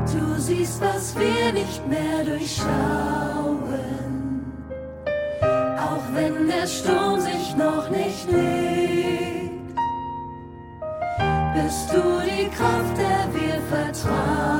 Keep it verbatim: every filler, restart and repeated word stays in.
Du siehst, was wir nicht mehr durchschauen. Auch wenn der Sturm sich noch nicht legt, bist du die Kraft, der wir vertrauen.